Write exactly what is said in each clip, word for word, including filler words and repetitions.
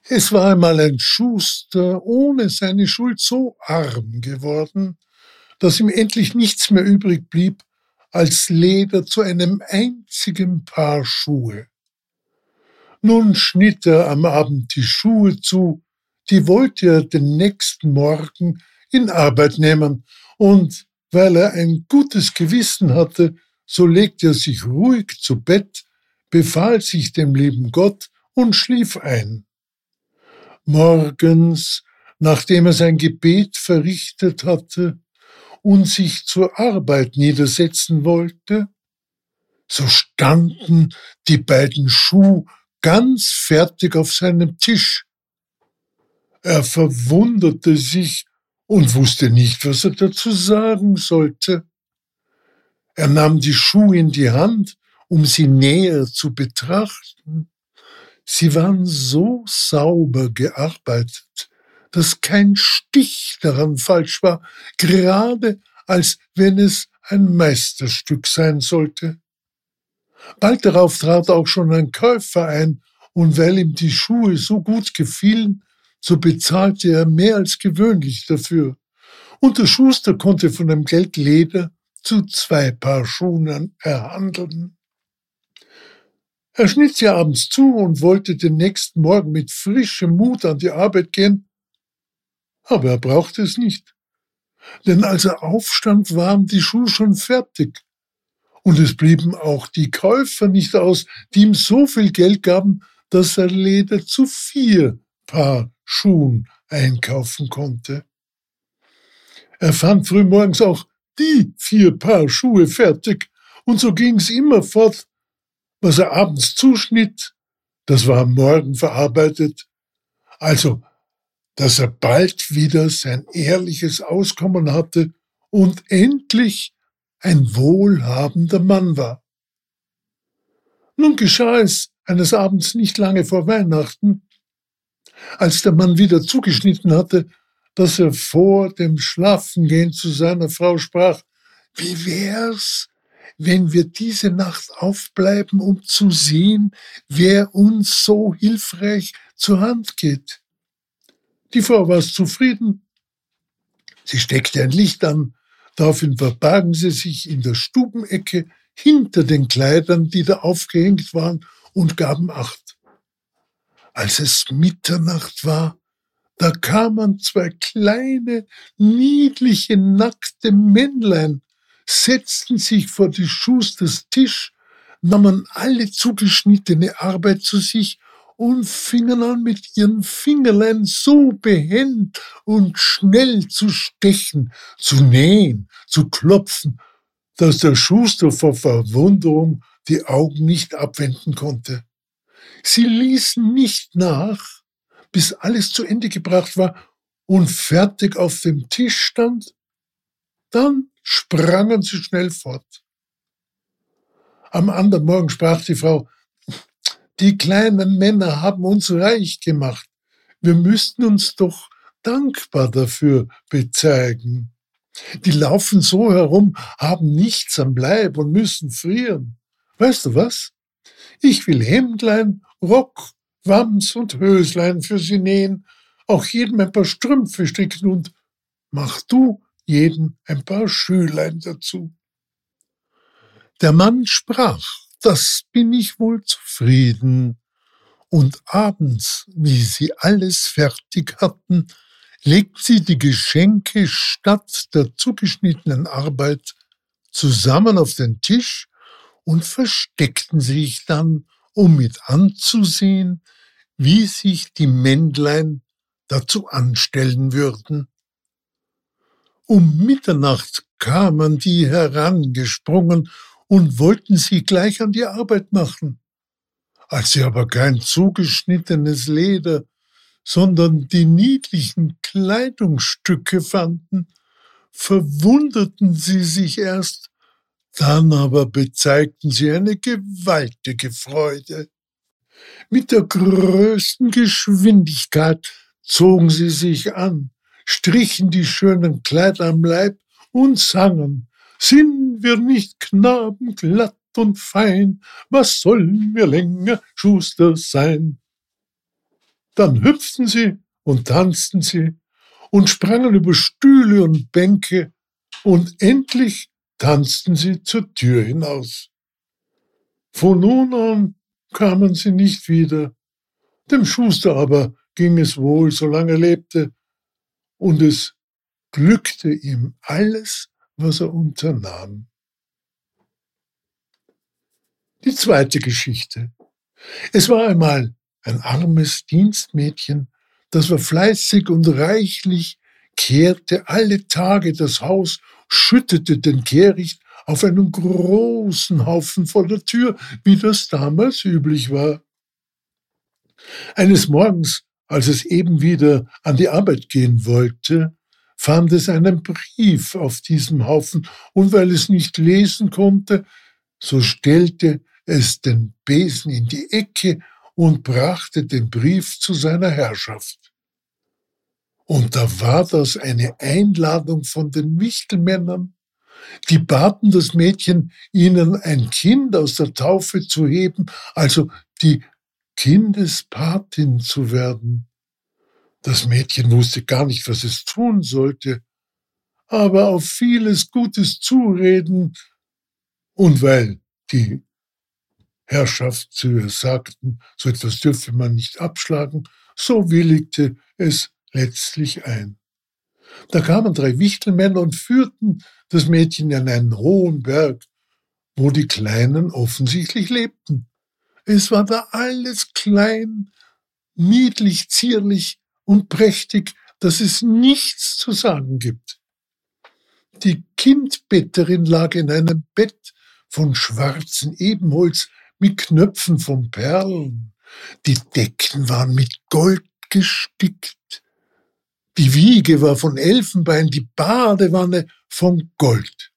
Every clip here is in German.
Es war einmal ein Schuster ohne seine Schuld so arm geworden, dass ihm endlich nichts mehr übrig blieb als Leder zu einem einzigen Paar Schuhe. Nun schnitt er am Abend die Schuhe zu, die wollte er den nächsten Morgen in Arbeit nehmen, und weil er ein gutes Gewissen hatte, so legte er sich ruhig zu Bett, befahl sich dem lieben Gott und schlief ein. Morgens, nachdem er sein Gebet verrichtet hatte und sich zur Arbeit niedersetzen wollte, so standen die beiden Schuhe ganz fertig auf seinem Tisch. Er verwunderte sich und wusste nicht, was er dazu sagen sollte. Er nahm die Schuhe in die Hand, um sie näher zu betrachten. Sie waren so sauber gearbeitet, dass kein Stich daran falsch war, gerade als wenn es ein Meisterstück sein sollte. Bald darauf trat auch schon ein Käufer ein, und weil ihm die Schuhe so gut gefielen, so bezahlte er mehr als gewöhnlich dafür. Und der Schuster konnte von dem Geld Leder zu zwei Paar Schuhen erhandeln. Er schnitt sie abends zu und wollte den nächsten Morgen mit frischem Mut an die Arbeit gehen, aber er brauchte es nicht. Denn als er aufstand, waren die Schuhe schon fertig. Und es blieben auch die Käufer nicht aus, die ihm so viel Geld gaben, dass er Leder zu vier Paar Schuhen einkaufen konnte. Er fand frühmorgens auch die vier Paar Schuhe fertig, und so ging's immer fort. Was er abends zuschnitt, das war am Morgen verarbeitet. Also, dass er bald wieder sein ehrliches Auskommen hatte und endlich ein wohlhabender Mann war. Nun geschah es eines Abends nicht lange vor Weihnachten, als der Mann wieder zugeschnitten hatte, dass er vor dem Schlafengehen zu seiner Frau sprach: Wie wär's, wenn wir diese Nacht aufbleiben, um zu sehen, wer uns so hilfreich zur Hand geht? Die Frau war zufrieden. Sie steckte ein Licht an, daraufhin verbargen sie sich in der Stubenecke hinter den Kleidern, die da aufgehängt waren, und gaben Acht. Als es Mitternacht war, da kamen zwei kleine, niedliche, nackte Männlein, setzten sich vor des Schusters Tisch, nahmen alle zugeschnittene Arbeit zu sich und fingen an, mit ihren Fingerlein so behend und schnell zu stechen, zu nähen, zu klopfen, dass der Schuster vor Verwunderung die Augen nicht abwenden konnte. Sie ließen nicht nach, bis alles zu Ende gebracht war und fertig auf dem Tisch stand. Dann sprangen sie schnell fort. Am anderen Morgen sprach die Frau: Die kleinen Männer haben uns reich gemacht. Wir müssten uns doch dankbar dafür bezeigen. Die laufen so herum, haben nichts am Leib und müssen frieren. Weißt du was? Ich will Hemdlein, Rock, Wams und Höslein für sie nähen, auch jedem ein paar Strümpfe stricken, und mach du jedem ein paar Schülein dazu. Der Mann sprach: Das bin ich wohl zufrieden. Und abends, wie sie alles fertig hatten, legten sie die Geschenke statt der zugeschnittenen Arbeit zusammen auf den Tisch und versteckten sich dann, um mit anzusehen, wie sich die Männlein dazu anstellen würden. Um Mitternacht kamen die herangesprungen und wollten sich gleich an die Arbeit machen. Als sie aber kein zugeschnittenes Leder, sondern die niedlichen Kleidungsstücke fanden, verwunderten sie sich erst, dann aber bezeigten sie eine gewaltige Freude. Mit der größten Geschwindigkeit zogen sie sich an, strichen die schönen Kleider am Leib und sangen: Sind wir nicht Knaben glatt und fein, was sollen wir länger Schuster sein? Dann hüpften sie und tanzten sie und sprangen über Stühle und Bänke, und endlich tanzten sie zur Tür hinaus. Von nun an kamen sie nicht wieder. Dem Schuster aber ging es wohl, solange er lebte, und es glückte ihm alles, was er unternahm. Die zweite Geschichte. Es war einmal ein armes Dienstmädchen, das war fleißig und reichlich, kehrte alle Tage das Haus, schüttete den Kehricht auf einen großen Haufen vor der Tür, wie das damals üblich war. Eines Morgens, als es eben wieder an die Arbeit gehen wollte, fand es einen Brief auf diesem Haufen, und weil es nicht lesen konnte, so stellte es den Besen in die Ecke und brachte den Brief zu seiner Herrschaft. Und da war das eine Einladung von den Wichtelmännern. Die baten das Mädchen, ihnen ein Kind aus der Taufe zu heben, also die Kindespatin zu werden. Das Mädchen wusste gar nicht, was es tun sollte, aber auf vieles Gutes zureden, und weil die Herrschaft zu ihr sagten, so etwas dürfe man nicht abschlagen, so willigte es letztlich ein. Da kamen drei Wichtelmänner und führten das Mädchen an einen hohen Berg, wo die Kleinen offensichtlich lebten. Es war da alles klein, niedlich, zierlich und prächtig, dass es nichts zu sagen gibt. Die Kindbetterin lag in einem Bett von schwarzem Ebenholz mit Knöpfen von Perlen. Die Decken waren mit Gold gestickt. Die Wiege war von Elfenbein, die Badewanne von Gold.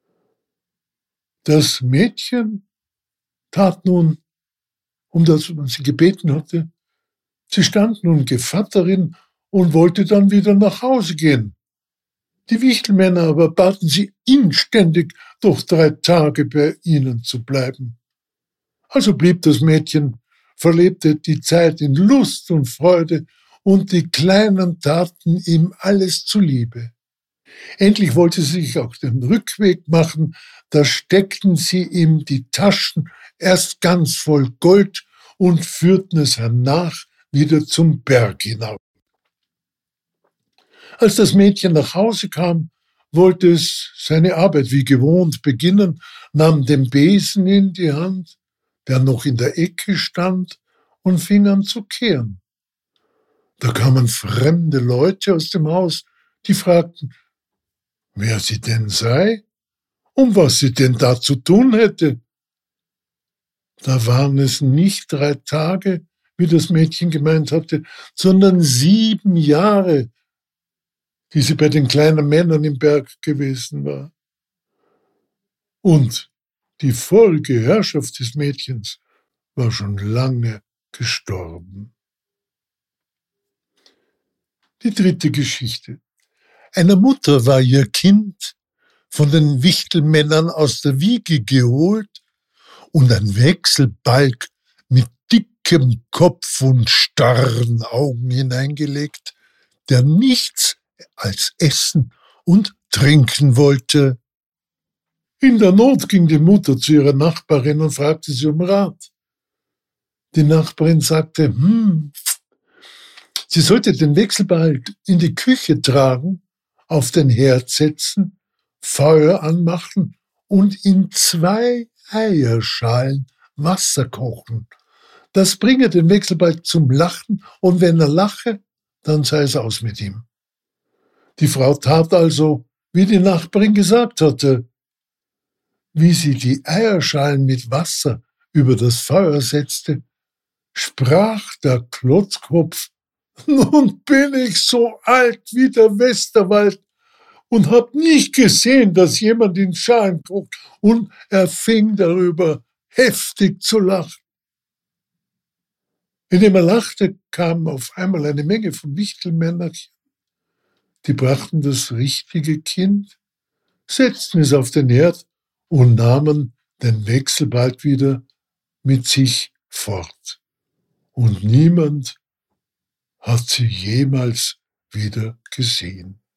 Das Mädchen tat nun, um das man sie gebeten hatte. Sie stand nun Gevatterin und wollte dann wieder nach Hause gehen. Die Wichtelmänner aber baten sie inständig, doch drei Tage bei ihnen zu bleiben. Also blieb das Mädchen, verlebte die Zeit in Lust und Freude, und die Kleinen taten ihm alles zuliebe. Endlich wollte sie sich auch den Rückweg machen, da steckten sie ihm die Taschen erst ganz voll Gold und führten es hernach wieder zum Berg hinauf. Als das Mädchen nach Hause kam, wollte es seine Arbeit wie gewohnt beginnen, nahm den Besen in die Hand, der noch in der Ecke stand, und fing an zu kehren. Da kamen fremde Leute aus dem Haus, die fragten, wer sie denn sei und was sie denn da zu tun hätte. Da waren es nicht drei Tage, wie das Mädchen gemeint hatte, sondern sieben Jahre, die sie bei den kleinen Männern im Berg gewesen war. Und die vorige Herrschaft des Mädchens war schon lange gestorben. Die dritte Geschichte. Einer Mutter war ihr Kind von den Wichtelmännern aus der Wiege geholt und ein Wechselbalg mit dickem Kopf und starren Augen hineingelegt, der nichts als essen und trinken wollte. In der Not ging die Mutter zu ihrer Nachbarin und fragte sie um Rat. Die Nachbarin sagte, hm, sie sollte den Wechselbalg in die Küche tragen, auf den Herd setzen, Feuer anmachen und in zwei Eierschalen Wasser kochen. Das bringe den Wechselbalg zum Lachen, und wenn er lache, dann sei es aus mit ihm. Die Frau tat also, wie die Nachbarin gesagt hatte. Wie sie die Eierschalen mit Wasser über das Feuer setzte, sprach der Klotzkopf, nun bin ich so alt wie der Westerwald und hab nicht gesehen, dass jemand in Schalen kocht, und er fing darüber heftig zu lachen. Indem er lachte, kam auf einmal eine Menge von Wichtelmännerchen. Die brachten das richtige Kind, setzten es auf den Herd und nahmen den Wechselbalg wieder mit sich fort. Und niemand hat sie jemals wieder gesehen.